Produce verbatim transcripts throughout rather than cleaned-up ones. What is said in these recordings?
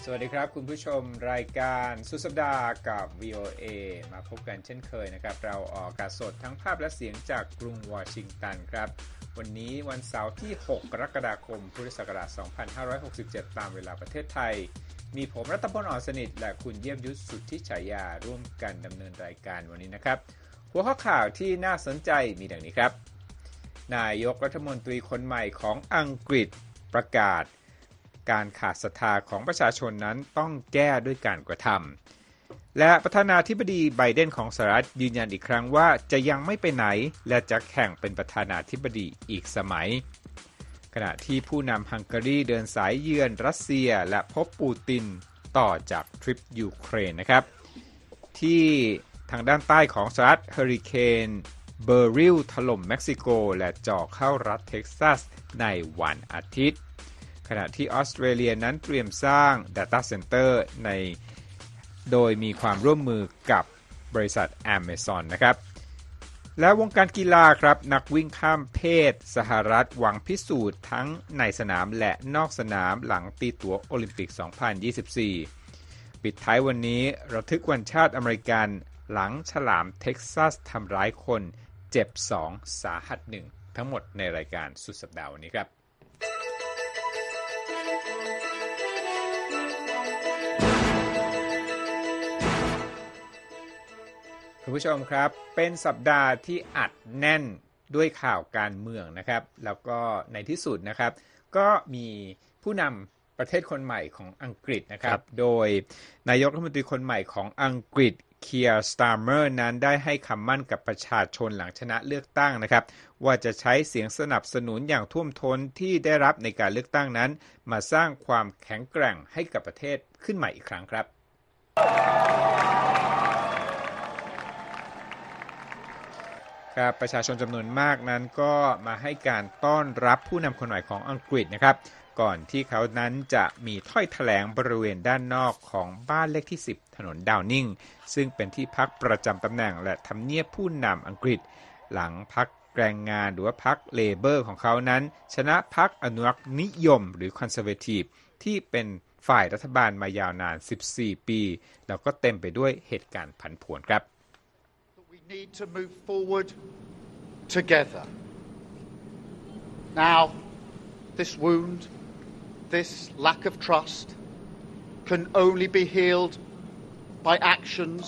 สวัสดีครับคุณผู้ชมรายการสุดสัปดาห์กับ วี โอ เอ มาพบกันเช่นเคยนะครับเราออกอากาศสดทั้งภาพและเสียงจากกรุงวอชิงตันครับวันนี้วันเสาร์ที่หกกรกฎาคมพุทธศักราชสองพันห้าร้อยหกสิบเจ็ดตามเวลาประเทศไทยมีผมรัตพล อ่อนสนิทและคุณเยี่ยมยุทธสุทธิฉายาร่วมกันดำเนินรายการวันนี้นะครับหัวข้อข่าวที่น่าสนใจมีดังนี้ครับนายกรัฐมนตรีคนใหม่ของอังกฤษประกาศการขาดศรัทธาของประชาชนนั้นต้องแก้ด้วยการกระทำและประธานาธิบดีไบเดนของสหรัฐยืนยันอีกครั้งว่าจะยังไม่ไปไหนและจะแข่งเป็นประธานาธิบดีอีกสมัยขณะที่ผู้นำฮังการีเดินสายเยือนรัสเซียและพบปูตินต่อจากทริปยูเครนนะครับที่ทางด้านใต้ของสหรัฐเฮอริเคนเบอริลถล่มเม็กซิโกและจ่อเข้ารัฐเท็กซัสในวันอาทิตย์ขณะที่ออสเตรเลียนั้นเตรียมสร้าง Data Center ในโดยมีความร่วมมือกับบริษัท Amazon นะครับและวงการกีฬาครับนักวิ่งข้ามเพศสหรัฐหวังพิสูจน์ทั้งในสนามและนอกสนามหลังตีตั๋วโอลิมปิก สองพันยี่สิบสี่ ปิดท้ายวันนี้ระทึกวันชาติอเมริกันหลังฉลามเท็กซัสทำร้ายคนเจ็บสองสาหัสหนึ่งทั้งหมดในรายการสุดสัปดาห์วันนี้ครับคุณผู้ชมครับเป็นสัปดาห์ที่อัดแน่นด้วยข่าวการเมืองนะครับแล้วก็ในที่สุดนะครับก็มีผู้นำประเทศคนใหม่ของอังกฤษนะครับโดยนายกรัฐมนตรีคนใหม่ของอังกฤษเคียร์ สตาร์เมอร์นั้นได้ให้คำมั่นกับประชาชนหลังชนะเลือกตั้งนะครับว่าจะใช้เสียงสนับสนุนอย่างท่วมท้นที่ได้รับในการเลือกตั้งนั้นมาสร้างความแข็งแกร่งให้กับประเทศขึ้นใหม่อีกครั้งครับครับประชาชนจำนวนมากนั้นก็มาให้การต้อนรับผู้นำคนใหม่ของอังกฤษนะครับก่อนที่เขานั้นจะมีถ้อยแถลงบริเวณด้านนอกของบ้านเลขที่สิบถนนดาวนิงซึ่งเป็นที่พักประจำตำแหน่งและทำเนียบผู้นำอังกฤษหลังพรรคแรงงานหรือว่าพรรคเลเบอร์ของเขานั้นชนะพรรคอนุรักษ์นิยมหรือคอนเซอร์เวทีฟที่เป็นฝ่ายรัฐบาลมายาวนานสิบสี่ปีแล้วก็เต็มไปด้วยเหตุการณ์ผันผวนครับ We need to move forward together. Now, this wound, this lack of trust can only be healed by actions,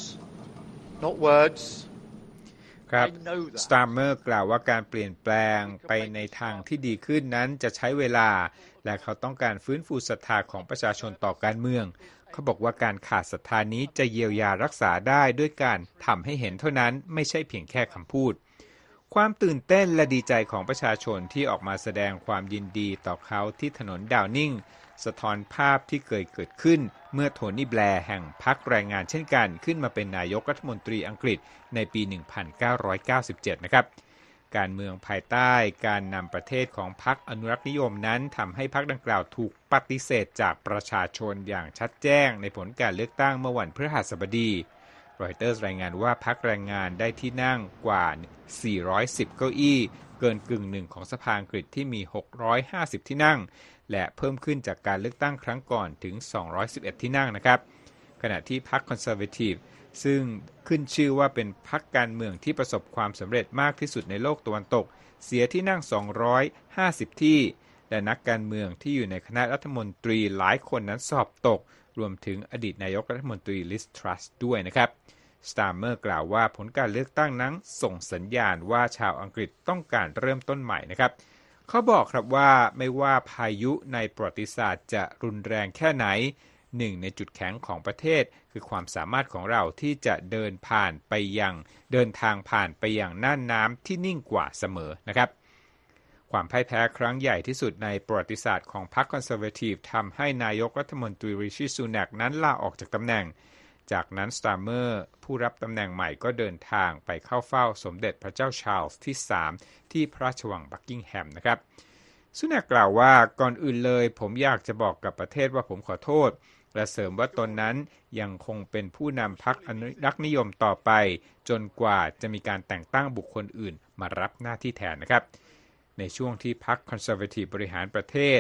not words. ครับสตาร์เมอร์กล่าวว่าการเปลี่ยนแปลงไปในทางที่ดีขึ้นนั้นจะใช้เวลาและเขาต้องการฟื้นฟูศรัทธาของประชาชนต่อการเมืองเขาบอกว่าการขาดศรัทธานี้จะเยียวยารักษาได้ด้วยการทำให้เห็นเท่านั้นไม่ใช่เพียงแค่คำพูดความตื่นเต้นและดีใจของประชาชนที่ออกมาแสดงความยินดีต่อเขาที่ถนนดาวนิงสะท้อนภาพที่เคยเกิดขึ้นเมื่อโทนี่แบร์แห่งพรรคแรงงานเช่นกันขึ้นมาเป็นนายกรัฐมนตรีอังกฤษในปี หนึ่งพันเก้าร้อยเก้าสิบเจ็ด นะครับการเมืองภายใต้การนำประเทศของพรรคอนุรักษ์นิยมนั้นทำให้พรรคดังกล่าวถูกปฏิเสธจากประชาชนอย่างชัดแจ้งในผลการเลือกตั้งเมื่อวันพฤหัสบดีรอยเตอร์สรายงานว่าพรรคแรงงานได้ที่นั่งกว่าสี่ร้อยสิบเก้าอี้เกินกึ่งหนึ่งของสภาอังกฤษที่มีหกร้อยห้าสิบที่นั่งและเพิ่มขึ้นจากการเลือกตั้งครั้งก่อนถึงสองร้อยสิบเอ็ดที่นั่งนะครับขณะที่พรรคคอนเซอร์เวทีฟซึ่งขึ้นชื่อว่าเป็นพรรคการเมืองที่ประสบความสำเร็จมากที่สุดในโลกตะวันตกเสียที่นั่งสองร้อยห้าสิบที่และนักการเมืองที่อยู่ในคณะรัฐมนตรีหลายคนนั้นสอบตกรวมถึงอดีตนายกรัฐมนตรีลิสทรัสด้วยนะครับสตาร์เมอร์กล่าวว่าผลการเลือกตั้งนั้นส่งสัญญาณว่าชาวอังกฤษต้องการเริ่มต้นใหม่นะครับเขาบอกครับว่าไม่ว่าพายุในประวัติศาสตร์จะรุนแรงแค่ไหนหนึ่งในจุดแข็งของประเทศคือความสามารถของเราที่จะเดินผ่านไปยังเดินทางผ่านไปยังน่านน้ำที่นิ่งกว่าเสมอนะครับความพ่ายแพ้ครั้งใหญ่ที่สุดในประวัติศาสตร์ของพรรคคอนเซอร์เวทีฟทำให้นายกรัฐมนตรีริชีซูนักนั้นลาออกจากตำแหน่งจากนั้นสตาร์เมอร์ผู้รับตำแหน่งใหม่ก็เดินทางไปเข้าเฝ้าสมเด็จพระเจ้าชาร์ลส์ที่สามที่พระราชวังบักกิงแฮมนะครับซูนักกล่าวว่าก่อนอื่นเลยผมอยากจะบอกกับประเทศว่าผมขอโทษและเสริมว่าตนนั้นยังคงเป็นผู้นำพรรคอนุรักษ์นิยมต่อไปจนกว่าจะมีการแต่งตั้งบุคคลอื่นมารับหน้าที่แทนนะครับในช่วงที่พรรคคอนเซอร์เวทีฟบริหารประเทศ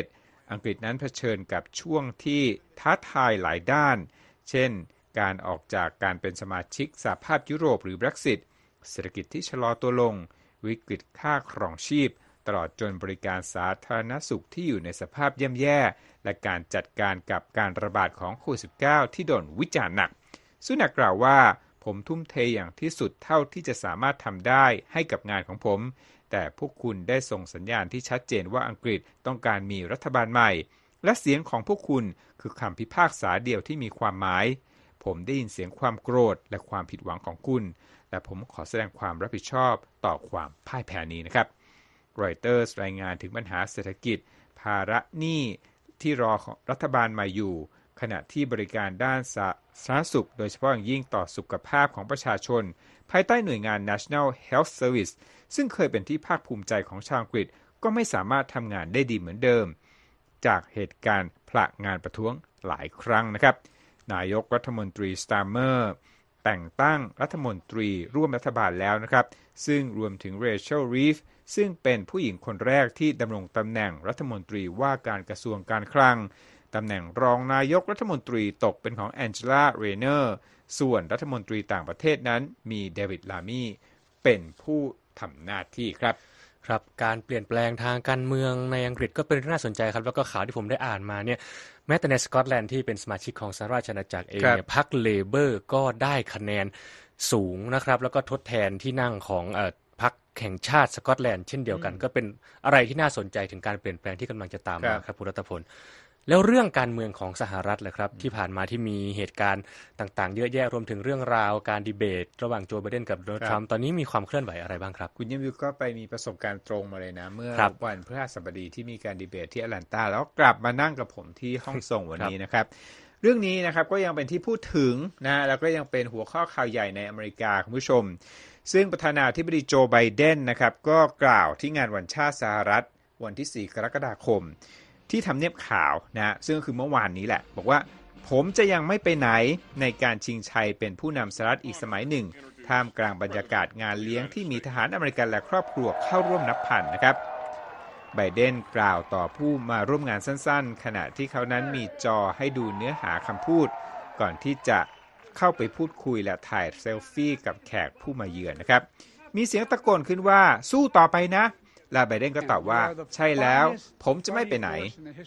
อังกฤษนั้นเผชิญกับช่วงที่ท้าทายหลายด้านเช่นการออกจากการเป็นสมาชิกสหภาพยุโรปหรือ Brexit เศรษฐกิจที่ชะลอตัวลงวิกฤตค่าครองชีพตลอดจนบริการสาธารณสุขที่อยู่ในสภาพย่ำแย่และการจัดการกับการระบาดของโควิด สิบเก้า ที่โดนวิจารณ์หนักซุนักกล่าวว่าผมทุ่มเทอย่างที่สุดเท่าที่จะสามารถทำได้ให้กับงานของผมแต่พวกคุณได้ส่งสัญญาณที่ชัดเจนว่าอังกฤษต้องการมีรัฐบาลใหม่และเสียงของพวกคุณคือคำพิพากษาเดียวที่มีความหมายผมได้ยินเสียงความโกรธและความผิดหวังของคุณและผมขอแสดงความรับผิดชอบต่อความพ่ายแพ้นี้นะครับรอยเตอร์สรายงานถึงปัญหาเศรษฐกิจภาระหนี้ที่รอรัฐบาลใหม่อยู่ขณะที่บริการด้านสาธารณสุขโดยเฉพาะอย่างยิ่งต่อสุขภาพของประชาชนภายใต้หน่วยงาน National Health Service ซึ่งเคยเป็นที่ภาคภูมิใจของชาวอังกฤษก็ไม่สามารถทำงานได้ดีเหมือนเดิมจากเหตุการณ์ผละงานประท้วงหลายครั้งนะครับนายกรัฐมนตรีสตาร์เมอร์แต่งตั้งรัฐมนตรีร่วมรัฐบาลแล้วนะครับซึ่งรวมถึง Rachel Reeves ซึ่งเป็นผู้หญิงคนแรกที่ดำรงตำแหน่งรัฐมนตรีว่าการกระทรวงการคลังตำแหน่งรองนายกรัฐมนตรีตกเป็นของแองเจล่า เรเนอร์ส่วนรัฐมนตรีต่างประเทศนั้นมีเดวิด ลามีเป็นผู้ทำหน้าที่ครับครับการเปลี่ยนแปลงทางการเมืองในอังกฤษก็เป็นเรื่องน่าสนใจครับแล้วก็ข่าวที่ผมได้อ่านมาเนี่ยแม้แต่ในสกอตแลนด์ที่เป็นสมาชิกของสหราชอาณาจักรเองเนี่ยพรรคเลเบอร์ก็ได้คะแนนสูงนะครับแล้วก็ทดแทนที่นั่งของเอ่อพรรคแห่งชาติสกอตแลนด์เช่นเดียวกันก็เป็นอะไรที่น่าสนใจถึงการเปลี่ยนแปลงที่กำลังจะตามมาครับคุณรัตพลแล้วเรื่องการเมืองของสหรัฐล่ะครับที่ผ่านมาที่มีเหตุการณ์ต่างๆเยอะแยะรวมถึงเรื่องราวการดีเบตระหว่างโจไบเดนกับโดนัลด์ทรัมป์ตอนนี้มีความเคลื่อนไหวอะไรบ้างครับคุณยิมยุก็ไปมีประสบการณ์ตรงมาเลยนะเมื่อวันพฤหัสบดีที่มีการดีเบตที่แอตแลนตาแล้วกลับมานั่งกับผมที่ห้องส่งวันนี้นะครับเรื่องนี้นะครับก็ยังเป็นที่พูดถึงนะแล้วก็ยังเป็นหัวข้อข่าวใหญ่ในอเมริกาคุณผู้ชมซึ่งประธานาธิบดีโจไบเดนนะครับก็กล่าวที่งานวันชาติสหรัฐวันที่สี่กรกฎาคมที่ทำเนียบขาวนะซึ่งคือเมื่อวานนี้แหละบอกว่าผมจะยังไม่ไปไหนในการชิงชัยเป็นผู้นำสหรัฐอีกสมัยหนึ่งท่ามกลางบรรยากาศงานเลี้ยงที่มีทหารอเมริกันและครอบครัวเข้าร่วมนับพันนะครับไบเดนกล่าวต่อผู้มาร่วมงานสั้นๆขณะที่เขานั้นมีจอให้ดูเนื้อหาคำพูดก่อนที่จะเข้าไปพูดคุยและถ่ายเซลฟี่กับแขกผู้มาเยือนนะครับมีเสียงตะโกนขึ้นว่าสู้ต่อไปนะและไบเดนก็ตอบว่าใช่แล้วผมจะไม่ไปไหน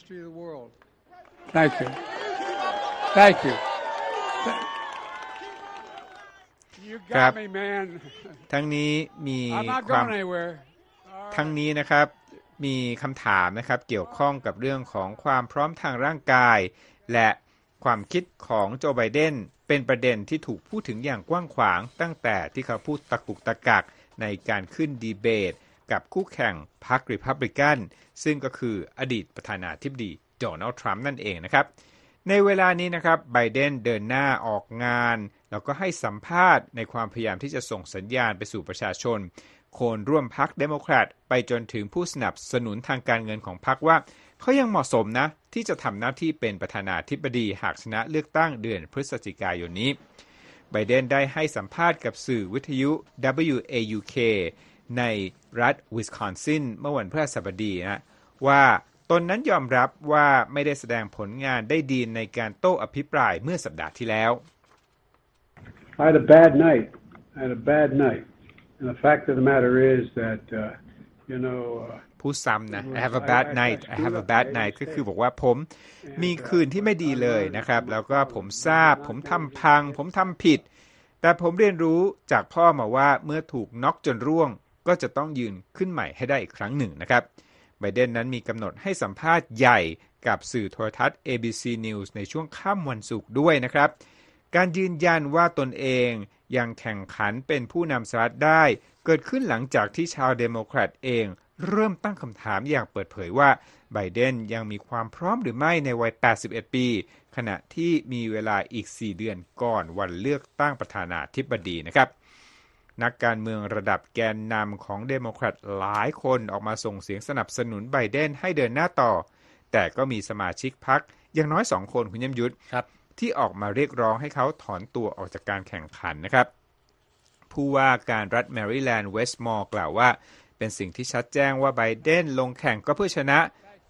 Thank you. Thank you. ครับทั้งนี้มีความทั้งนี้นะครับมีคำถามนะครับเกี่ยวข้องกับเรื่องของความพร้อมทางร่างกายและความคิดของโจไบเดนเป็นประเด็นที่ถูกพูดถึงอย่างกว้างขวางตั้งแต่ที่เขาพูดตะกุกตะกักในการขึ้นดีเบตกับคู่แข่งพรรครีพับลิกันซึ่งก็คืออดีตประธานาธิบดีโดนัลด์ทรัมป์นั่นเองนะครับในเวลานี้นะครับไบเดนเดินหน้าออกงานแล้วก็ให้สัมภาษณ์ในความพยายามที่จะส่งสัญญาณไปสู่ประชาชนคนร่วมพรรคเดโมแครตไปจนถึงผู้สนับสนุนทางการเงินของพรรคว่าเขายังเหมาะสมนะที่จะทำหน้าที่เป็นประธานาธิบดีหากชนะเลือกตั้งเดือนพฤศจิกายนนี้ไบเดนได้ให้สัมภาษณ์กับสื่อวิทยุ ดับเบิลยู เอ ยู เค ในรัฐวิสคอนซินเมื่อวันพฤหัสบดีนะว่าตนนั้นยอมรับว่าไม่ได้แสดงผลงานได้ดีในการโต้อภิปรายเมื่อสัปดาห์ที่แล้ว I had a bad night. I had a bad night. And the fact of the matter is that uh, you know พูดซ้ำนะ I have a bad night. I have a bad night ก็คือบอกว่าผมมีคืนที่ไม่ดีเลยนะครับแล้วก็ผมทราบผมทำพังผมทำผิดแต่ผมเรียนรู้จากพ่อมาว่าเมื่อถูกน็อกจนร่วงก็จะต้องยืนขึ้นใหม่ให้ได้อีกครั้งหนึ่งนะครับไบเดนนั้นมีกำหนดให้สัมภาษณ์ใหญ่กับสื่อโทรทัศน์ เอ บี ซี News ในช่วงค่ำวันศุกร์ด้วยนะครับการยืนยันว่าตนเองยังแข่งขันเป็นผู้นำสหรัฐได้เกิดขึ้นหลังจากที่ชาวเดโมแครตเองเริ่มตั้งคำถามอย่างเปิดเผยว่าไบเดนยังมีความพร้อมหรือไม่ในวัยแปดสิบเอ็ดปีขณะที่มีเวลาอีกสี่เดือนก่อนวันเลือกตั้งประธานาธิบดีนะครับนักการเมืองระดับแกนนำของเดโมแครตหลายคนออกมาส่งเสียงสนับสนุนไบเดนให้เดินหน้าต่อแต่ก็มีสมาชิกพรรคอย่างน้อยสองคนคุณยมยุทธที่ออกมาเรียกร้องให้เขาถอนตัวออกจากการแข่งขันนะครับผู้ว่าการรัฐแมริแลนด์เวสต์มอร์กล่าวว่าเป็นสิ่งที่ชัดแจ้งว่าไบเดนลงแข่งก็เพื่อชนะ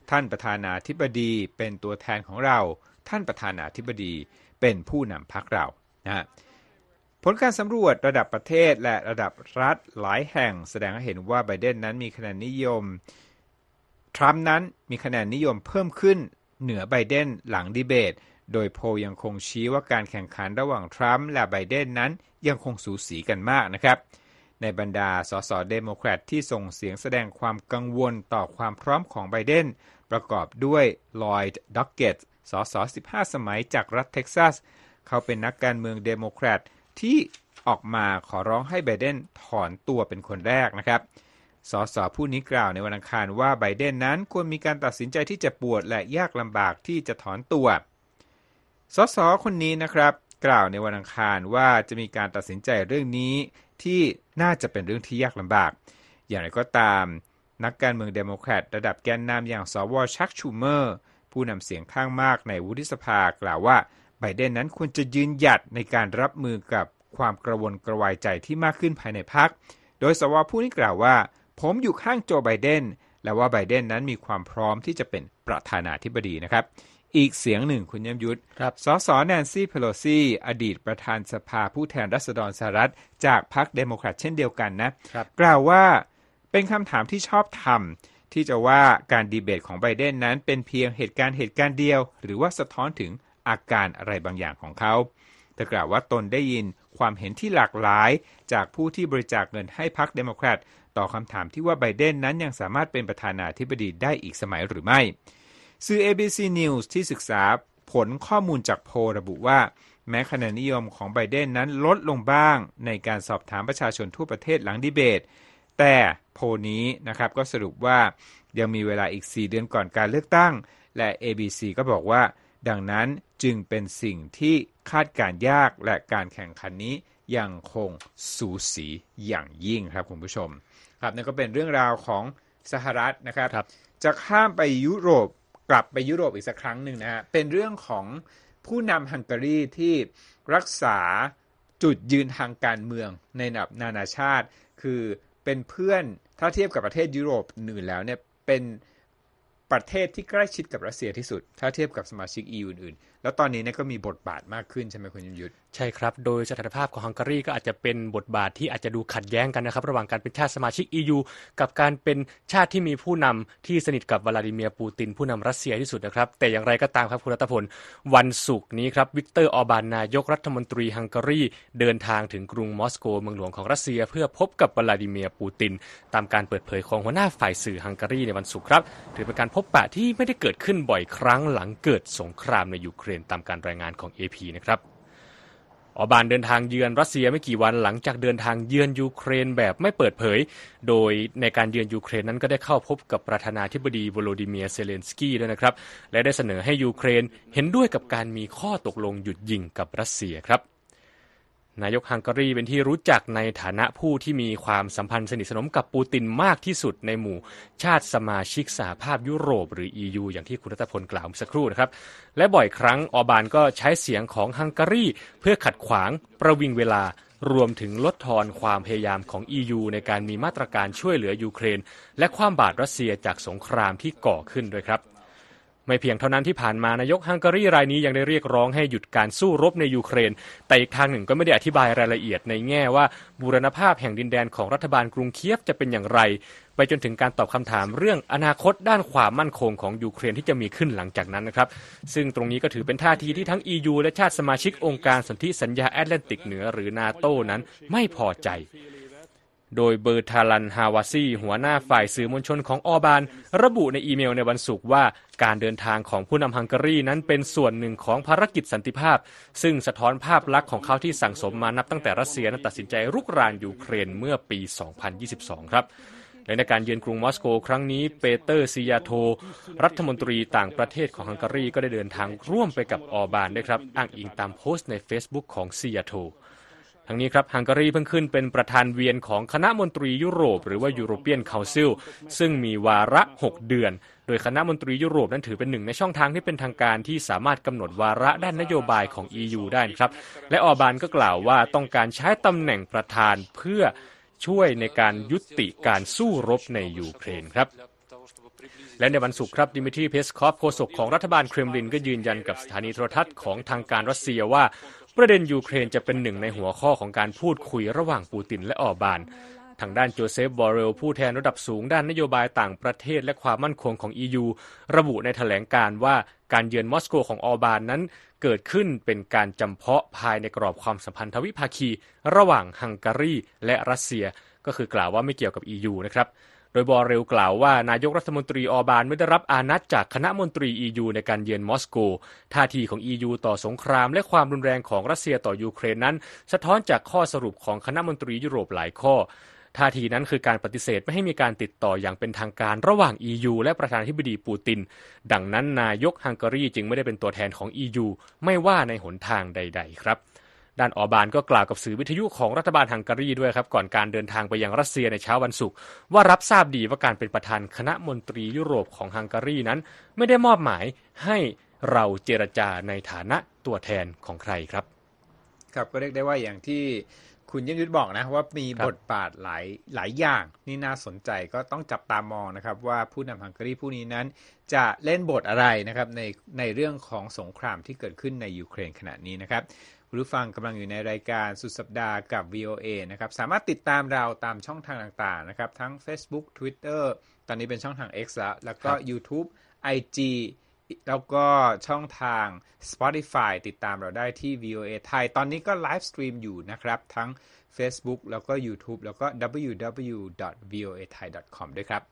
ท่านประธานาธิบดีเป็นตัวแทนของเราท่านประธานาธิบดีเป็นผู้นำพรรคเรานะฮะผลการสำรวจระดับประเทศและระดับรัฐหลายแห่งแสดงให้เห็นว่าไบเดนนั้นมีคะแนนนิยมทรัมป์นั้นมีคะแนนนิยมเพิ่มขึ้นเหนือไบเดนหลังดีเบตโดยโพลยังคงชี้ว่าการแข่งขันระหว่างทรัมป์และไบเดนนั้นยังคงสูสีกันมากนะครับในบรรดาสสเดโมแครตที่ส่งเสียงแสดงความกังวลต่อความพร้อมของไบเดนประกอบด้วยลอยด์ ด็อกเก็ตสสสิบห้าสมัยจากรัฐเท็กซัสเขาเป็นนักการเมืองเดโมแครตที่ออกมาขอร้องให้ไบเดนถอนตัวเป็นคนแรกนะครับสสผู้นี้กล่าวในวันอังคารว่าไบเดนนั้นควรมีการตัดสินใจที่จะปวดและยากลำบากที่จะถอนตัวสสคนนี้นะครับกล่าวในวันอังคารว่าจะมีการตัดสินใจเรื่องนี้ที่น่าจะเป็นเรื่องที่ยากลำบากอย่างไรก็ตามนักการเมืองเดโมแครตระดับแกนนำอย่างสวชักชูเมอร์ผู้นำเสียงข้างมากในวุฒิสภากล่าวว่าไบเดนนั้นควรจะยืนหยัดในการรับมือกับความกระวนกระวายใจที่มากขึ้นภายในพรรคโดยสวผู้นี้กล่าวว่าผมอยู่ข้างโจไบเดนและว่าไบเดนนั้นมีความพร้อมที่จะเป็นประธานาธิบดีนะครับอีกเสียงหนึ่งคุณยมยุทธสสแนนซี่เพโลซีอดีตประธานสภาผู้แทนราษฎรสหรัฐจากพรรคเดโมแครตเช่นเดียวกันนะกล่าวว่าเป็นคำถามที่ชอบธรรมที่จะว่าการดีเบตของไบเดนนั้นเป็นเพียงเหตุการณ์เหตุการณ์เดียวหรือว่าสะท้อนถึงอาการอะไรบางอย่างของเขาเธอกล่าวว่าตนได้ยินความเห็นที่หลากหลายจากผู้ที่บริจาคเงินให้พรรคเดโมแครตต่อคำถามที่ว่าไบเดนนั้นยังสามารถเป็นประธานาธิบดีได้อีกสมัยหรือไม่สื่อ เอ บี ซี News ที่ศึกษาผลข้อมูลจากโพลระบุว่าแม้คะแนนนิยมของไบเดนนั้นลดลงบ้างในการสอบถามประชาชนทั่วประเทศหลังดีเบตแต่โพลนี้นะครับก็สรุปว่ายังมีเวลาอีกสี่เดือนก่อนการเลือกตั้งและ เอ บี ซี ก็บอกว่าดังนั้นจึงเป็นสิ่งที่คาดการยากและการแข่งขันนี้ยังคงสูสีอย่างยิ่งครับคุณผู้ชมครับนั่นก็เป็นเรื่องราวของสหรัฐนะครับรบจะข้ามไปยุโรปกลับไปยุโรปอีกสักครั้งหนึ่งนะฮะเป็นเรื่องของผู้นำฮังการีที่รักษาจุดยืนทางการเมืองในระดับนานาชาติคือเป็นเพื่อนถ้าเทียบกับประเทศยุโรปอื่นแล้วเนี่ยเป็นประเทศที่ใกล้ชิดกับรัสเซียที่สุดถ้าเทียบกับสมาชิก อี ยู อื่นๆแล้วตอนนี้เนี่ยก็มีบทบาทมากขึ้นใช่ไหมคุณยมยุทธใช่ครับโดยสถานภาพของฮังการีก็อาจจะเป็นบทบาทที่อาจจะดูขัดแย้งกันนะครับระหว่างการเป็นชาติสมาชิก อี ยู กับการเป็นชาติที่มีผู้นำที่สนิทกับวลาดิเมียร์ปูตินผู้นำรัสเซียที่สุดนะครับแต่อย่างไรก็ตามครับคุณรัตพลวันศุกร์นี้ครับวิกเตอร์ออร์บานนายกรัฐมนตรีฮังการีเดินทางถึงกรุงมอสโกเมืองหลวงของรัสเซียเพื่อพบกับวลาดิเมียร์ปูตินตามการเปิดเผยของหัวหน้าฝ่ายสื่อฮังการีในวันศุกร์ครับถือเป็นการพบปะที่ไม่ได้เกิดขึ้นบ่อยครั้งหลังเกิดสงครามในยูเครนตามการรายงานของ เอ พี นะครับออร์บานเดินทางเยือนรัสเซียไม่กี่วันหลังจากเดินทางเยือนยูเครนแบบไม่เปิดเผยโดยในการเยือนยูเครนนั้นก็ได้เข้าพบกับประธานาธิบดีโวโลดิเมียร์เซเลนสกี้ด้วยนะครับและได้เสนอให้ยูเครนเห็นด้วยกับการมีข้อตกลงหยุดยิงกับรัสเซียครับนายกฮังการีเป็นที่รู้จักในฐานะผู้ที่มีความสัมพันธ์สนิทสนมกับปูตินมากที่สุดในหมู่ชาติสมาชิกสหภาพยุโรปหรือ อี ยู อย่างที่คุณรัตพลกล่าวเมื่อสักครู่นะครับและบ่อยครั้งออร์บานก็ใช้เสียงของฮังการีเพื่อขัดขวางประวิงเวลารวมถึงลดทอนความพยายามของ อี ยู ในการมีมาตรการช่วยเหลือยูเครนและคว่ำบาตรรัสเซียจากสงครามที่ก่อขึ้นด้วยครับไม่เพียงเท่านั้นที่ผ่านมานายกฮังการีรายนี้ยังได้เรียกร้องให้หยุดการสู้รบในยูเครนแต่อีกทางหนึ่งก็ไม่ได้อธิบายรายละเอียดในแง่ว่าบูรณภาพแห่งดินแดนของรัฐบาลกรุงเคียฟจะเป็นอย่างไรไปจนถึงการตอบคำถามเรื่องอนาคตด้านความมั่นคงของยูเครนที่จะมีขึ้นหลังจากนั้นนะครับซึ่งตรงนี้ก็ถือเป็นท่าทีที่ทั้ง อี ยู และชาติสมาชิกองค์การสนธิสัญญาแอตแลนติกเหนือหรือนาโต้นั้นไม่พอใจโดยเบอร์ทาลันฮาวาซีหัวหน้าฝ่ายสื่อมวลชนของออร์บานระบุในอีเมลในวันศุกร์ว่าการเดินทางของผู้นำฮังการีนั้นเป็นส่วนหนึ่งของภารกิจสันติภาพซึ่งสะท้อนภาพลักษณ์ของเขาที่สั่งสมมานับตั้งแต่รัสเซียนั้นตัดสินใจรุกรานยูเครนเมื่อปี สองพันยี่สิบสอง ครับและในการเยือนกรุงมอสโกครั้งนี้เปเตอร์ซิยาโทรัฐมนตรีต่างประเทศของฮังการีก็ได้เดินทางร่วมไปกับออร์บานด้วยครับอ้างอิงตามโพสต์ใน Facebook ของซิยาโททั้งนี้ครับฮังการีเพิ่งขึ้นเป็นประธานเวียนของคณะมนตรียุโรปหรือว่า European Council ซึ่งมีวาระหกเดือนโดยคณะมนตรียุโรปนั้นถือเป็นหนึ่งในช่องทางที่เป็นทางการที่สามารถกำหนดวาระด้านนโยบายของ อี ยู ได้ครับและออร์บานก็กล่าวว่าต้องการใช้ตำแหน่งประธานเพื่อช่วยในการยุติการสู้รบในยูเครนครับและในวันศุกร์ครับดิมิทรีเพสคอฟโฆษกของรัฐบาลเครมลินก็ยืนยันกับสถานีโทรทัศน์ของทางการรัสเซียว่าประเด็นยูเครนจะเป็นหนึ่งในหัวข้อของการพูดคุยระหว่างปูตินและออร์บานทางด้านโจเซฟบอเรลผู้แทนระดับสูงด้านนโยบายต่างประเทศและความมั่นคงของ อี ยู ระบุในแถลงการณ์ว่าการเยือนมอสโกของออร์บานนั้นเกิดขึ้นเป็นการจำเพาะภายในกรอบความสัมพันธวิภาคีระหว่างฮังการีและรัสเซียก็คือกล่าวว่าไม่เกี่ยวกับ อี ยู นะครับโดยบอเรลกล่าวว่านายกรัฐมนตรีออร์บานไม่ได้รับอานัดจากคณะมนตรี อี ยู ในการเยือนมอสโกท่าทีของ อี ยู ต่อสงครามและความรุนแรงของรัสเซียต่อยูเครนนั้นสะท้อนจากข้อสรุปของคณะมนตรียุโรปหลายข้อท่าทีนั้นคือการปฏิเสธไม่ให้มีการติดต่ออย่างเป็นทางการระหว่าง อี ยู และประธานาธิบดีปูตินดังนั้นนายกฮังการีจึงไม่ได้เป็นตัวแทนของ อี ยู ไม่ว่าในหนทางใดๆครับด้านออร์บานก็กล่าวกับสื่อวิทยุของรัฐบาลฮังการีด้วยครับก่อนการเดินทางไปยังรัสเซียในเช้าวันศุกร์ว่ารับทราบดีว่าการเป็นประธานคณะมนตรียุโรปของฮังการีนั้นไม่ได้มอบหมายให้เราเจรจาในฐานะตัวแทนของใครครับครับก็เรียกได้ว่าอย่างที่คุณยงยุทธบอกนะว่ามีบทบาทหลายหลายอย่างนี่น่าสนใจก็ต้องจับตามองนะครับว่าผู้นำฮังการีผู้นี้นั้นจะเล่นบทอะไรนะครับในในเรื่องของสงครามที่เกิดขึ้นในยูเครนขณะนี้นะครับคุณผู้ฟังกำลังอยู่ในรายการสุดสัปดาห์กับ วี โอ เอ นะครับสามารถติดตามเราตามช่องทางต่างๆนะครับทั้ง Facebook Twitter ตอนนี้เป็นช่องทาง X แล้วแล้วก็ YouTube ไอ จี แล้วก็ช่องทาง Spotify ติดตามเราได้ที่ วี โอ เอ ไทยตอนนี้ก็ไลฟ์สตรีมอยู่นะครับทั้ง Facebook แล้วก็ YouTube แล้วก็ ดับเบิลยู ดับเบิลยู ดอท วี โอ เอ ไทย ดอท คอม ด้วยครับ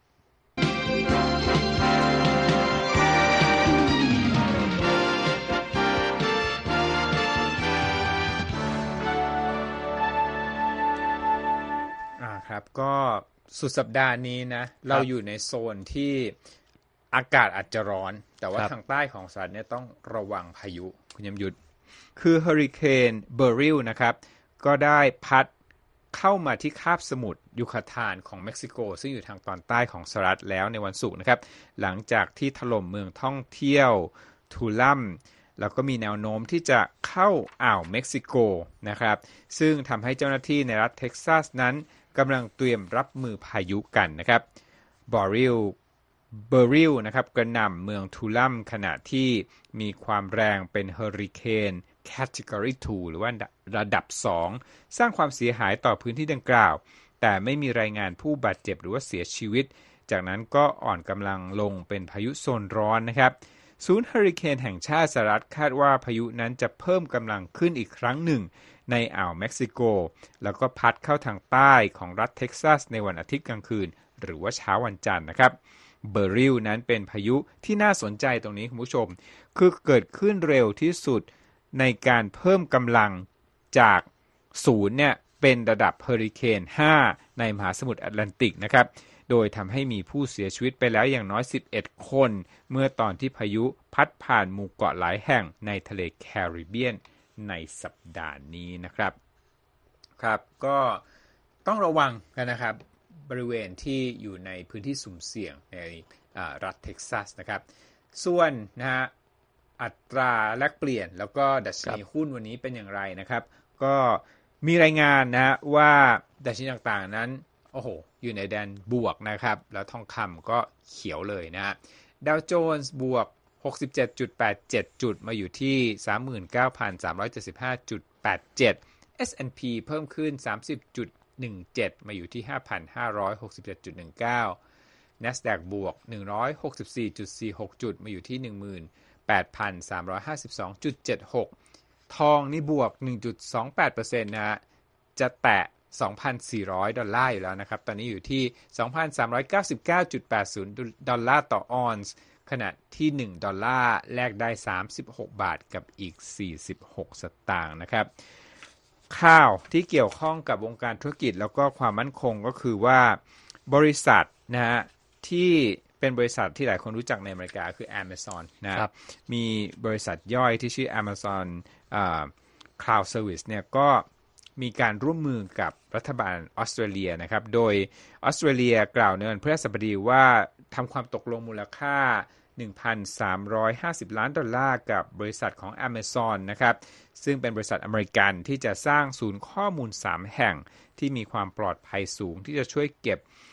อ่าครับก็สุดสัปดาห์นี้นะเราอยู่ในโซนที่อากาศอาจจะร้อนแต่ว่าทางใต้ของสหรัฐเนี่ยต้องระวังพายุคุณยมยุทธคือเฮอริเคนเบอริลนะครับก็ได้พัดเข้ามาที่คาบสมุทรยูคาทานของเม็กซิโกซึ่งอยู่ทางตอนใต้ของสหรัฐแล้วในวันศุกร์นะครับหลังจากที่ถล่มเมืองท่องเที่ยวทูลัมแล้วก็มีแนวโน้มที่จะเข้าอ่าวเม็กซิโกนะครับซึ่งทำให้เจ้าหน้าที่ในรัฐเท็กซัสนั้นกำลังเตรียมรับมือพายุกันนะครับบอริลเบอริลนะครับกระหน่ำเมืองทูลัมขณะที่มีความแรงเป็นเฮอริเคนแคตตากรีทู หรือว่าระดับสองสร้างความเสียหายต่อพื้นที่ดังกล่าวแต่ไม่มีรายงานผู้บาดเจ็บหรือว่าเสียชีวิตจากนั้นก็อ่อนกำลังลงเป็นพายุโซนร้อนนะครับศูนย์เฮอริเคนแห่งชาติสหรัฐคาดว่าพายุนั้นจะเพิ่มกำลังขึ้นอีกครั้งหนึ่งในอ่าวเม็กซิโกแล้วก็พัดเข้าทางใต้ของรัฐเท็กซัสในวันอาทิตย์กลางคืนหรือว่าเช้าวันจันทร์นะครับเบอริลนั้นเป็นพายุที่น่าสนใจตรงนี้คุณผู้ชมคือเกิดขึ้นเร็วที่สุดในการเพิ่มกำลังจากศูนย์เนี่ยเป็นระดับเฮอริเคนห้าในมหาสมุทรแอตแลนติกนะครับโดยทำให้มีผู้เสียชีวิตไปแล้วอย่างน้อยสิบเอ็ดคนเมื่อตอนที่พายุพัดผ่านหมู่เกาะหลายแห่งในทะเลแคริบเบียนในสัปดาห์นี้นะครับครับก็ต้องระวังกันนะครับบริเวณที่อยู่ในพื้นที่สุ่มเสี่ยงในรัฐเท็กซัสนะครับส่วนนะฮะอัตราแลกเปลี่ยนแล้วก็ดัชนีหุ้นวันนี้เป็นอย่างไรนะครับก็มีรายงานนะฮะว่าดัชนีต่างๆนั้นโอ้โหอยู่ในแดนบวกนะครับแล้วทองคำก็เขียวเลยนะฮะดาวโจนส์บวก หกสิบเจ็ดจุดแปดเจ็ด จุดมาอยู่ที่ สามหมื่นเก้าพันสามร้อยเจ็ดสิบห้าจุดแปดเจ็ด เอส แอนด์ พี เพิ่มขึ้น สามสิบจุดหนึ่งเจ็ด มาอยู่ที่ ห้าพันห้าร้อยหกสิบเจ็ดจุดหนึ่งเก้า NASDAQ บวก หนึ่งร้อยหกสิบสี่จุดสี่หก จุดมาอยู่ที่ หนึ่งหมื่นแปดพันสามร้อยห้าสิบสองจุดเจ็ดหก ทองนี่บวก หนึ่งจุดสองแปดเปอร์เซ็นต์ นะฮะจะแตะ สองพันสี่ร้อย ดอลลาร์อยู่แล้วนะครับตอนนี้อยู่ที่ สองพันสามร้อยเก้าสิบเก้าจุดแปดศูนย์ ดอลลาร์ต่อออนซ์ขณะที่หนึ่งดอลลาร์แลกได้สามสิบหกบาทกับอีกสี่สิบหกสตางค์นะครับข่าวที่เกี่ยวข้องกับวงการธุรกิจแล้วก็ความมั่นคงก็คือว่าบริษัทนะฮะที่เป็นบริษัทที่หลายคนรู้จักในอเมริกาคือ Amazon นะครับมีบริษัทย่อยที่ชื่อ Amazon อ่า Cloud Service เนี่ยก็มีการร่วมมือกับรัฐบาลออสเตรเลียนะครับโดยออสเตรเลียกล่าวในวันพฤหัสบดีว่าทำความตกลงมูลค่า หนึ่งพันสามร้อยห้าสิบ ล้านดอลลาร์กับบริษัทของ Amazon นะครับซึ่งเป็นบริษัทอเมริกันที่จะสร้างศูนย์ข้อมูลสามแห่งที่มีความปลอดภัยสูงที่จะช่วยเก็บ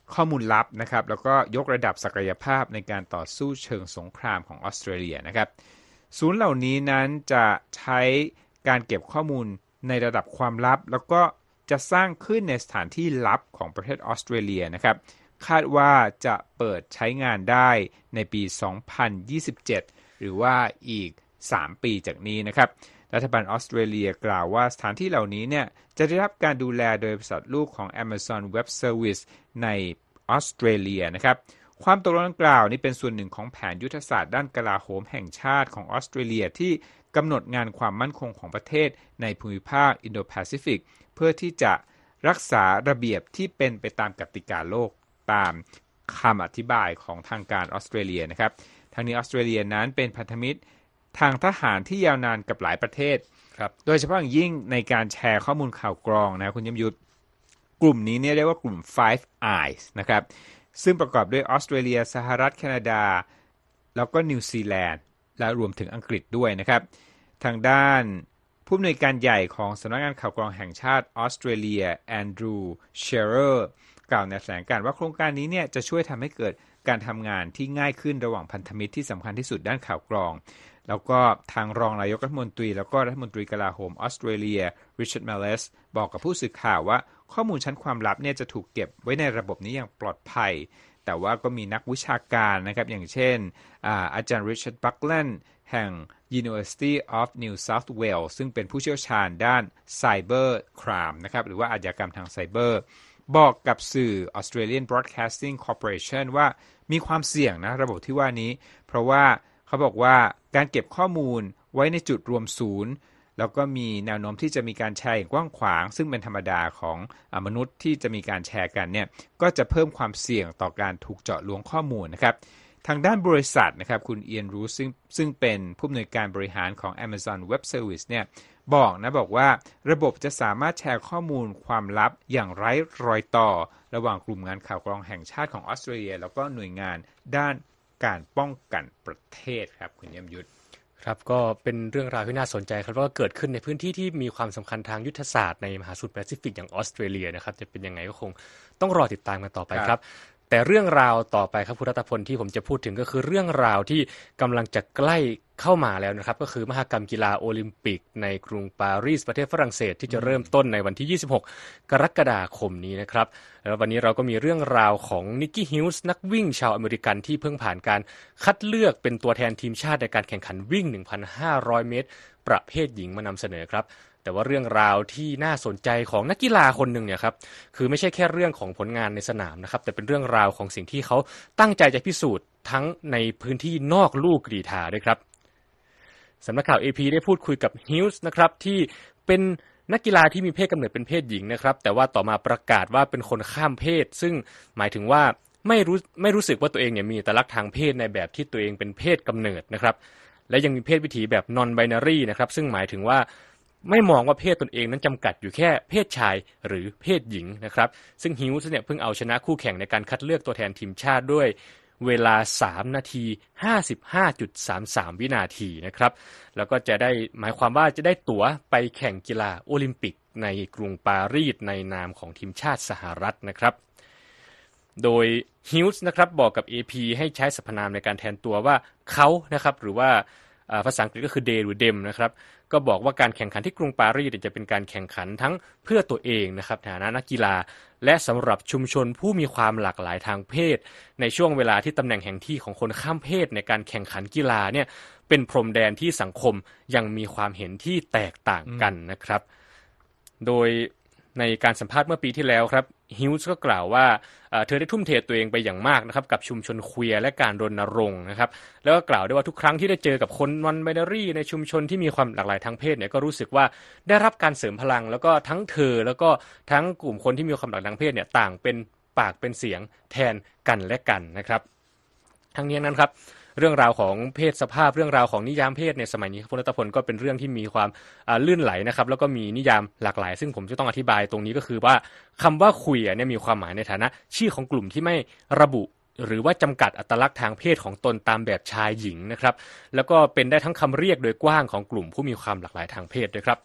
ข้อมูลลับนะครับแล้วก็ยกระดับศักยภาพในการต่อสู้เชิงสงครามของออสเตรเลียนะครับศูนย์เหล่านี้นั้นจะใช้การเก็บข้อมูลในระดับความลับแล้วก็จะสร้างขึ้นในสถานที่ลับของประเทศออสเตรเลียนะครับคาดว่าจะเปิดใช้งานได้ในปีสองพันยี่สิบเจ็ดหรือว่าอีกสามปีจากนี้นะครับรัฐบาลออสเตรเลียกล่าวว่าสถานที่เหล่านี้เนี่ยจะได้รับการดูแลโดยบริษัทลูกของ Amazon Web Services ในออสเตรเลียนะครับความตกลงดังกล่าวนี้เป็นส่วนหนึ่งของแผนยุทธศาสตร์ด้านกลาโหมแห่งชาติของออสเตรเลียที่กำหนดงานความมั่นคงของประเทศในภูมิภาคอินโดแปซิฟิกเพื่อที่จะรักษาระเบียบที่เป็นไปตามกติกาโลกตามคำอธิบายของทางการออสเตรเลียนะครับทางนี้ออสเตรเลียนั้นเป็นพันธมิตรทางทหารที่ยาวนานกับหลายประเทศครับโดยเฉพาะอย่างยิ่งในการแชร์ข้อมูลข่าวกรองนะคุณยมยุทธกลุ่มนี้เนี่ยเรียกว่ากลุ่ม Five Eyes นะครับซึ่งประกอบด้วยออสเตรเลียสหรัฐแคนาดาแล้วก็นิวซีแลนด์และรวมถึงอังกฤษด้วยนะครับทางด้านผู้อำนวยการใหญ่ของสำนักงานข่าวกรองแห่งชาติออสเตรเลียแอนดรูว์เชอเรอร์กล่าวในแถลงการณ์ว่าโครงการนี้เนี่ยจะช่วยทำให้เกิดการทำงานที่ง่ายขึ้นระหว่างพันธมิตรที่สำคัญที่สุดด้านข่าวกรองแล้วก็ทางรองนายกรัฐมนตรีแล้วก็รัฐมนตรีกลาโหมออสเตรเลียริชาร์ด มัลเลสบอกกับผู้สื่อข่าวว่าข้อมูลชั้นความลับเนี่ยจะถูกเก็บไว้ในระบบนี้อย่างปลอดภัยแต่ว่าก็มีนักวิชาการนะครับอย่างเช่น อา, อาจารย์ริชาร์ด บัคแลนด์แห่ง University of New South Wales ซึ่งเป็นผู้เชี่ยวชาญด้าน Cyber Crime นะครับหรือว่าอาชญากรรมทางไซเบอร์บอกกับสื่อ Australian Broadcasting Corporation ว่ามีความเสี่ยงนะระบบที่ว่านี้เพราะว่าเขาบอกว่าการเก็บข้อมูลไว้ในจุดรวมศูนย์แล้วก็มีแนวโน้มที่จะมีการแชร์อย่างกว้างขวางซึ่งเป็นธรรมดาของมนุษย์ที่จะมีการแชร์กันเนี่ยก็จะเพิ่มความเสี่ยงต่อการถูกเจาะลวงข้อมูลนะครับทางด้านบริษัทนะครับคุณเอียนรูซึ่งซึ่งเป็นผู้อำนวยการบริหารของ Amazon Web Services เนี่ยบอกนะบอกว่าระบบจะสามารถแชร์ข้อมูลความลับอย่างไร้รอยต่อระหว่างกลุ่มงานข่าวกรองแห่งชาติของออสเตรเลียแล้วก็หน่วยงานด้านการป้องกันประเทศครับคุณเยี่ยมยุทธครับก็เป็นเรื่องราวที่น่าสนใจครับว่าเกิดขึ้นในพื้นที่ที่มีความสำคัญทางยุทธศาสตร์ในมหาสมุทรแปซิฟิกอย่างออสเตรเลียนะครับจะเป็นยังไงก็คงต้องรอติดตามกันต่อไปครับแต่เรื่องราวต่อไปครับคุณรัตพลที่ผมจะพูดถึงก็คือเรื่องราวที่กำลังจะใกล้เข้ามาแล้วนะครับก็คือมหกรรมกีฬาโอลิมปิกในกรุงปารีสประเทศฝรั่งเศสที่จะเริ่มต้นในวันที่ยี่สิบหกกรกฎาคมนี้นะครับแล้ววันนี้เราก็มีเรื่องราวของนิกกี้ฮิลส์นักวิ่งชาวอเมริกันที่เพิ่งผ่านการคัดเลือกเป็นตัวแทนทีมชาติในการแข่งขันวิ่ง หนึ่งพันห้าร้อย เมตรประเภทหญิงมานำเสนอครับแต่ว่าเรื่องราวที่น่าสนใจของนักกีฬาคนหนึ่งเนี่ยครับคือไม่ใช่แค่เรื่องของผลงานในสนามนะครับแต่เป็นเรื่องราวของสิ่งที่เขาตั้งใจจะพิสูจน์ทั้งในพื้นที่นอกลู่กรีฑาด้วยครับสำนักข่าว เอ พี ได้พูดคุยกับฮิลส์นะครับที่เป็นนักกีฬาที่มีเพศกำเนิดเป็นเพศหญิงนะครับแต่ว่าต่อมาประกาศว่าเป็นคนข้ามเพศซึ่งหมายถึงว่าไม่รู้ไม่รู้สึกว่าตัวเองเนี่ยมีอัตลักษณ์ทางเพศในแบบที่ตัวเองเป็นเพศกำเนิดนะครับและยังมีเพศวิถีแบบ non binary นะครับซึ่งหมายถึงว่าไม่มองว่าเพศตนเองนั้นจำกัดอยู่แค่เพศชายหรือเพศหญิงนะครับซึ่งฮิลส์เนี่ยเพิ่งเอาชนะคู่แข่งในการคัดเลือกตัวแทนทีมชาติด้วยเวลาสามนาที ห้าสิบห้าจุดสามสาม วินาทีนะครับแล้วก็จะได้หมายความว่าจะได้ตั๋วไปแข่งกีฬาโอลิมปิกในกรุงปารีสในนามของทีมชาติสหรัฐนะครับโดยฮิลส์นะครับบอกกับ เอ พี ให้ใช้สรรพนามในการแทนตัวว่าเขานะครับหรือว่าภาษาอังกฤษก็คือ they หรือ them นะครับก็บอกว่าการแข่งขันที่กรุงปารีสจะเป็นการแข่งขันทั้งเพื่อตัวเองนะครับในฐานะนักกีฬาและสำหรับชุมชนผู้มีความหลากหลายทางเพศในช่วงเวลาที่ตำแหน่งแห่งที่ของคนข้ามเพศในการแข่งขันกีฬาเนี่ยเป็นพรมแดนที่สังคมยังมีความเห็นที่แตกต่างกันนะครับโดยในการสัมภาษณ์เมื่อปีที่แล้วครับฮิลส์ก็กล่าวว่าเธอได้ทุ่มเทตัวเองไปอย่างมากนะครับกับชุมชนเควียร์และการรณรงค์นะครับแล้วก็กล่าวด้วยว่าทุกครั้งที่ได้เจอกับคนนอนไบนารีในชุมชนที่มีความหลากหลายทางเพศเนี่ยก็รู้สึกว่าได้รับการเสริมพลังแล้วก็ทั้งเธอแล้วก็ทั้งกลุ่มคนที่มีความหลากหลายทางเพศเนี่ยต่างเป็นปากเป็นเสียงแทนกันและกันนะครับทั้งนี้นั้นครับเรื่องราวของเพศสภาพเรื่องราวของนิยามเพศในสมัยนี้คุณรัตพลก็เป็นเรื่องที่มีความลื่นไหลนะครับแล้วก็มีนิยามหลากหลายซึ่งผมจะต้องอธิบายตรงนี้ก็คือว่าคำว่าคุยเนี่ยมีความหมายในฐานะชื่อของกลุ่มที่ไม่ระบุหรือว่าจำกัดอัตลักษณ์ทางเพศของตนตามแบบชายหญิงนะครับแล้วก็เป็นได้ทั้งคำเรียกโดยกว้างของกลุ่มผู้มีความหลากหลายทางเพศด้วยครับ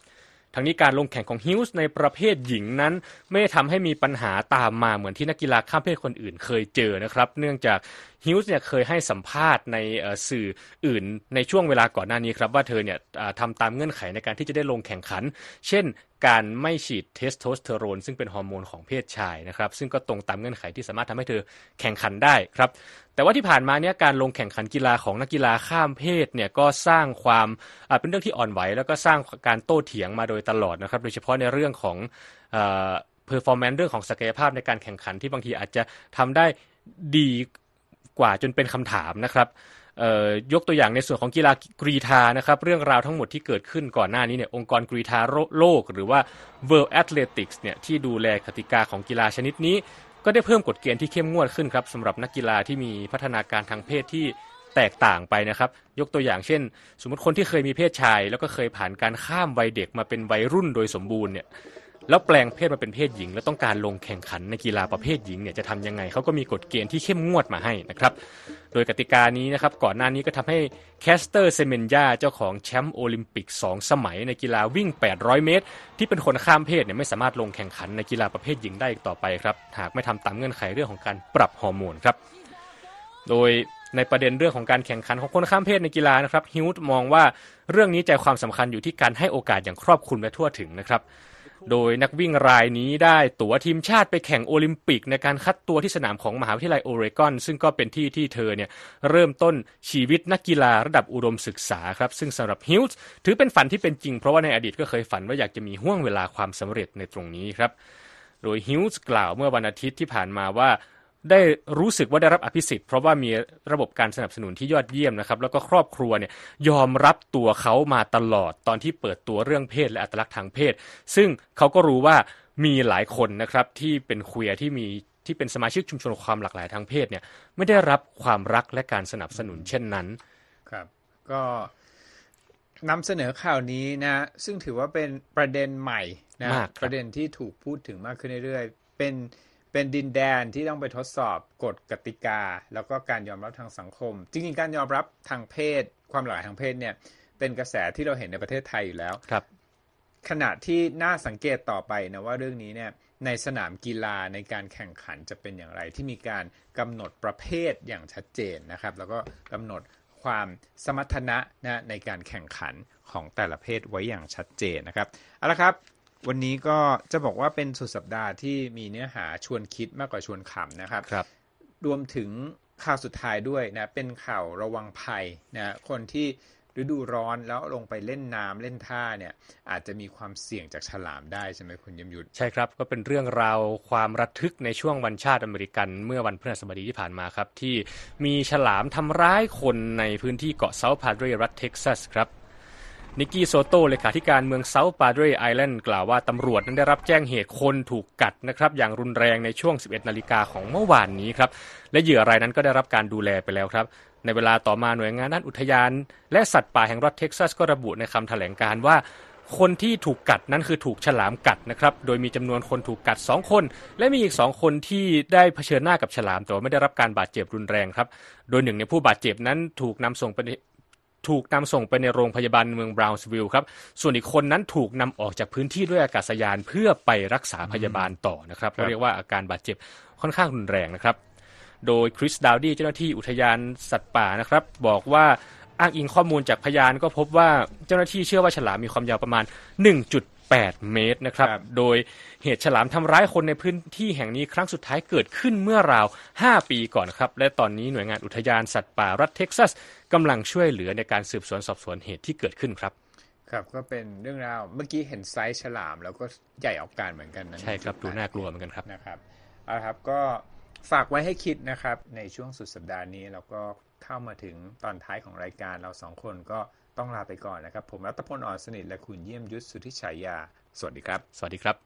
ทั้งนี้การลงแข่งของฮิลส์ในประเภทหญิงนั้นไม่ได้ทำให้มีปัญหาตามมาเหมือนที่นักกีฬาข้ามเพศคนอื่นเคยเจอนะครับเนื่องจากฮิลส์เนี่ยเคยให้สัมภาษณ์ในสื่ออื่นในช่วงเวลาก่อนหน้านี้ครับว่าเธอเนี่ยทำตามเงื่อนไขในการที่จะได้ลงแข่งขันเช่นการไม่ฉีดเทสโทสเตอโรนซึ่งเป็นฮอร์โมนของเพศชายนะครับซึ่งก็ตรงตามเงื่อนไขที่สามารถทำให้เธอแข่งขันได้ครับแต่ว่าที่ผ่านมาเนี่ยการลงแข่งขันกีฬาของนักกีฬาข้ามเพศเนี่ยก็สร้างความเป็นเรื่องที่อ่อนไหวแล้วก็สร้างการโต้เถียงมาโดยตลอดนะครับโดยเฉพาะในเรื่องของเอ่อ performance เรื่องของศักยภาพในการแข่งขันที่บางทีอาจจะทำได้ดีกว่าจนเป็นคำถามนะครับยกตัวอย่างในส่วนของกีฬากรีฑานะครับเรื่องราวทั้งหมดที่เกิดขึ้นก่อนหน้านี้เนี่ยองค์กรกรีฑาโลกหรือว่า World Athletics เนี่ยที่ดูแลกติกาของกีฬาชนิดนี้ก็ได้เพิ่มกฎเกณฑ์ที่เข้มงวดขึ้นครับสำหรับนักกีฬาที่มีพัฒนาการทางเพศที่แตกต่างไปนะครับยกตัวอย่างเช่นสมมติคนที่เคยมีเพศชายแล้วก็เคยผ่านการข้ามวัยเด็กมาเป็นวัยรุ่นโดยสมบูรณ์เนี่ยแล้วแปลงเพศมาเป็นเพศหญิงแล้วต้องการลงแข่งขันในกีฬาประเภทหญิงเนี่ยจะทำยังไงเขาก็มีกฎเกณฑ์ที่เข้มงวดมาให้นะครับโดยกติกานี้นะครับก่อนหน้านี้ก็ทำให้แคสเตอร์เซเมนยาเจ้าของแชมป์โอลิมปิกสองสมัยในกีฬาวิ่งแปดร้อยเมตรที่เป็นคนข้ามเพศเนี่ยไม่สามารถลงแข่งขันในกีฬาประเภทหญิงได้อีกต่อไปครับหากไม่ทำตามเงื่อนไขเรื่องของการปรับฮอร์โมนครับโดยในประเด็นเรื่องของการแข่งขันของคนข้ามเพศในกีฬานะครับฮิลส์มองว่าเรื่องนี้ใจความสำคัญอยู่ที่การให้โอกาสอย่างครอบคลุมและทั่วถึงนะครับโดยนักวิ่งรายนี้ได้ตั๋วทีมชาติไปแข่งโอลิมปิกในการคัดตัวที่สนามของมหาวิทยาลัยโอเรกอนซึ่งก็เป็นที่ที่เธอเนี่ยเริ่มต้นชีวิตนักกีฬาระดับอุดมศึกษาครับซึ่งสำหรับฮิลส์ถือเป็นฝันที่เป็นจริงเพราะว่าในอดีตก็เคยฝันว่าอยากจะมีห่วงเวลาความสำเร็จในตรงนี้ครับโดยฮิลส์กล่าวเมื่อวันอาทิตย์ที่ผ่านมาว่าได้รู้สึกว่าได้รับอภิสิทธิ์เพราะว่ามีระบบการสนับสนุนที่ยอดเยี่ยมนะครับแล้วก็ครอบครัวเนี่ยยอมรับตัวเขามาตลอดตอนที่เปิดตัวเรื่องเพศและอัตลักษณ์ทางเพศซึ่งเขาก็รู้ว่ามีหลายคนนะครับที่เป็นเควียร์ที่มีที่เป็นสมาชิกชุมชนความหลากหลายทางเพศเนี่ยไม่ได้รับความรักและการสนับสนุนเช่นนั้นครับก็นำเสนอข่าวนี้นะซึ่งถือว่าเป็นประเด็นใหม่นะประเด็นที่ถูกพูดถึงมากขึ้นเรื่อยๆเป็นเป็นดินแดนที่ต้องไปทดสอบกฎกติกาแล้วก็การยอมรับทางสังคมจริงๆการยอมรับทางเพศความหลากหลายทางเพศเนี่ยเป็นกระแสที่เราเห็นในประเทศไทยอยู่แล้วครับขณะที่น่าสังเกตต่อไปนะว่าเรื่องนี้เนี่ยในสนามกีฬาในการแข่งขันจะเป็นอย่างไรที่มีการกำหนดประเภทอย่างชัดเจนนะครับแล้วก็กำหนดความสมรรถนะนะในการแข่งขันของแต่ละเพศไว้อย่างชัดเจนนะครับเอาละครับวันนี้ก็จะบอกว่าเป็นสุดสัปดาห์ที่มีเนื้อหาชวนคิดมากกว่าชวนขำนะครับครับรวมถึงข่าวสุดท้ายด้วยนะเป็นข่าวระวังภัยนะคนที่ฤดูร้อนแล้วลงไปเล่นน้ำเล่นท่าเนี่ยอาจจะมีความเสี่ยงจากฉลามได้ใช่ไหมคุณยมยุทธใช่ครับก็เป็นเรื่องราวความระทึกในช่วงวันชาติอเมริกันเมื่อวันพฤหัสบดีที่ผ่านมาครับที่มีฉลามทำร้ายคนในพื้นที่เกาะเซาท์พาเดรรัฐเท็กซัสครับนิกกี้โซโต้เลขาธิการเมืองเซาท์ปาเดรไอแลนด์กล่าวว่าตำรวจนั้นได้รับแจ้งเหตุคนถูกกัดนะครับอย่างรุนแรงในช่วง สิบเอ็ดนาฬิกาของเมื่อวานนี้ครับและเหยื่อรายนั้นก็ได้รับการดูแลไปแล้วครับในเวลาต่อมาหน่วยงานด้านอุทยานและสัตว์ป่าแห่งรัฐเท็กซัสก็ระบุในคำแถลงการณ์ว่าคนที่ถูกกัดนั้นคือถูกฉลามกัดนะครับโดยมีจำนวนคนถูกกัดสองคนและมีอีกสองคนที่ได้เผชิญหน้ากับฉลามแต่ไม่ได้รับการบาดเจ็บรุนแรงครับโดยหนึ่งในผู้บาดเจ็บนั้นถูกนำส่งไปถูกนำส่งไปในโรงพยาบาลเมืองบราวน์สวิลล์ครับส่วนอีกคนนั้นถูกนำออกจากพื้นที่ด้วยอากาศยานเพื่อไปรักษาพยาบาลต่อนะครับเรียกว่าอาการบาดเจ็บค่อนข้างรุนแรงนะครับโดยคริสดาวดี้เจ้าหน้าที่อุทยานสัตว์ป่านะครับบอกว่าอ้างอิงข้อมูลจากพยานก็พบว่าเจ้าหน้าที่เชื่อว่าฉลามมีความยาวประมาณ หนึ่งจุดแปด เมตรนะครับโดยเหตุฉลามทำร้ายคนในพื้นที่แห่งนี้ครั้งสุดท้ายเกิดขึ้นเมื่อราวห้าปีก่อนครับและตอนนี้หน่วยงานอุทยานสัตว์ป่ารัฐเท็กซัสกำลังช่วยเหลือในการสืบสวนสอบสวนเหตุที่เกิดขึ้นครับครับก็เป็นเรื่องราวเมื่อกี้เห็นไซส์ฉลามแล้วก็ใหญ่ออกการเหมือนกันนะใช่ครับดูน่ากลัวเหมือนกันครับนะครับเอาละครับก็ฝากไว้ให้คิดนะครับในช่วงสุดสัปดาห์นี้แล้วก็เข้ามาถึงตอนท้ายของรายการเราสองคนก็ต้องลาไปก่อนนะครับผมรัตพล อ่อนสนิทและคุณเยี่ยมยุทธสุทธิฉายาสวัสดีครับสวัสดีครับ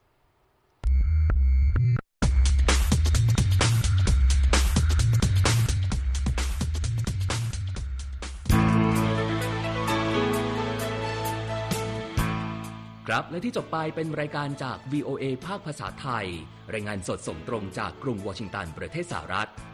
ครับและที่จบไปเป็นรายการจาก วี โอ เอ ภาคภาษาไทยรายงานสดส่งตรงจากกรุงวอชิงตันประเทศสหรัฐ